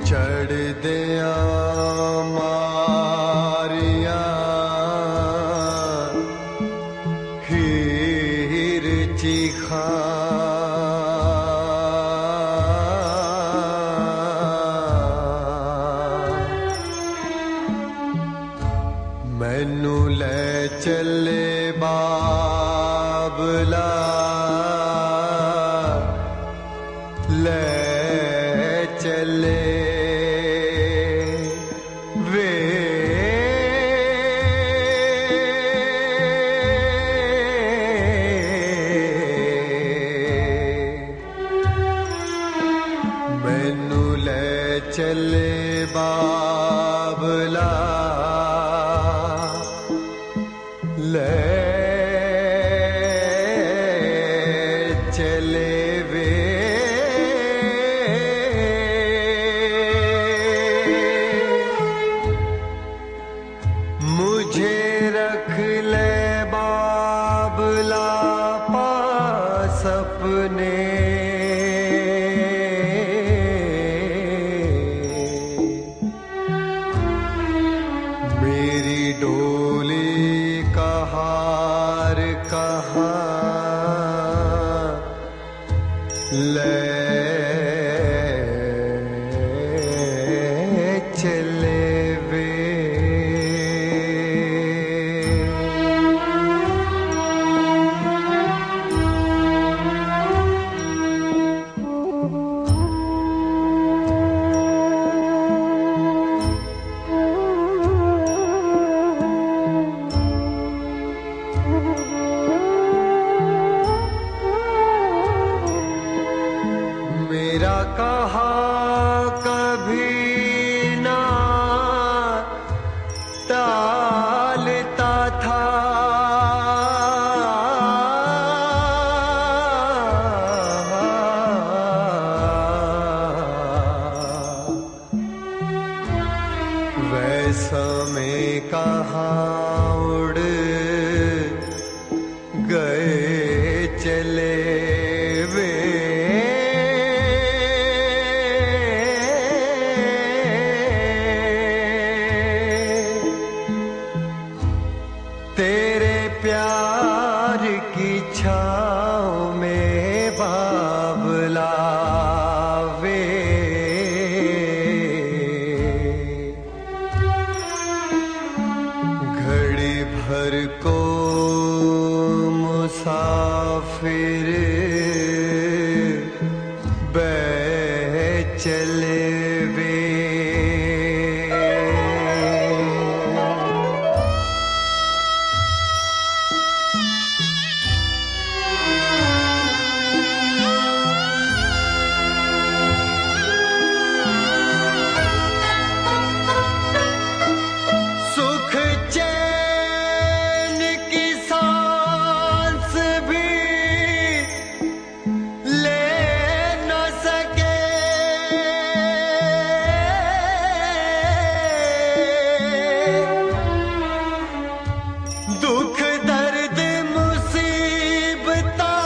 चढ़ दिया मारिया हीर चीखा मैनू ले चले बाबला ले चले वे मैनू ले चले बाबला ले चले वे मुझे रख ले बाबला पास अपने मेरी डोली का हार कहाँ ले चले वे मेरा कहा कभी ना टालता था वैसा में कहाँ उड़ गए चले वे तेरे प्यार की छाँव में बाबला वे घड़ी भर को मुसाफिर बैठ चले वे दुख दर्द मुसीबता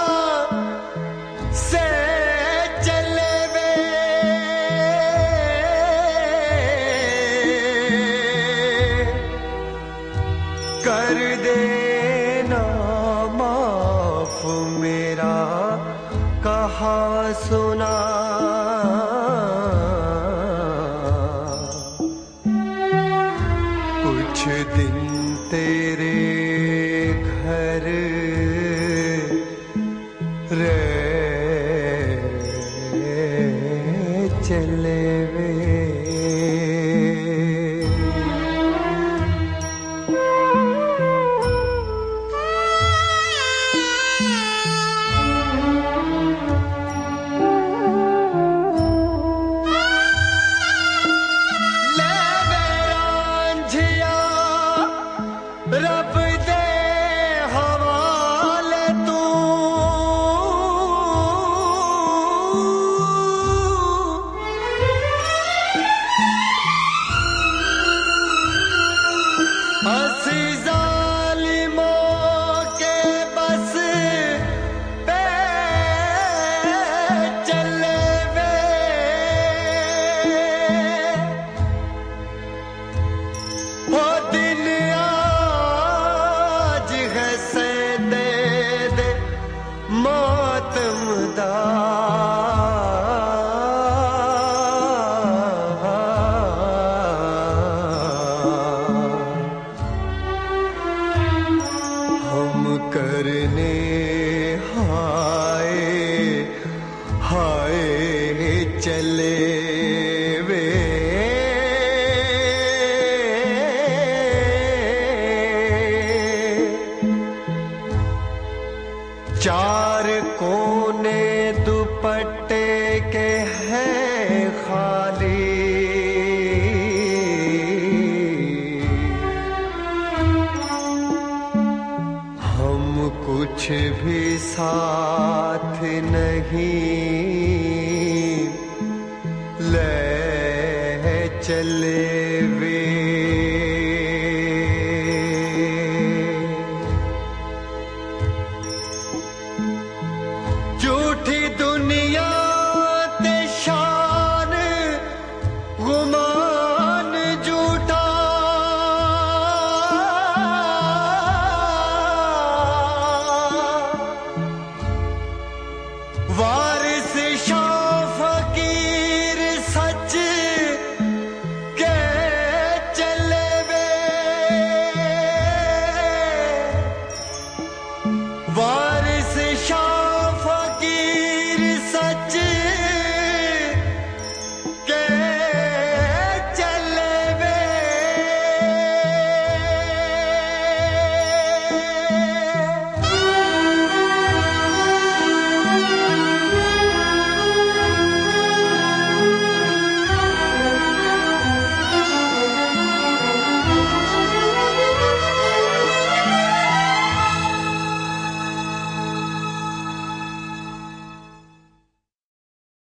से चले वे कर देना माफ मेरा कहा सुना कुछ दिन तेरे घर रह चले वे रब दे हवाले तू चले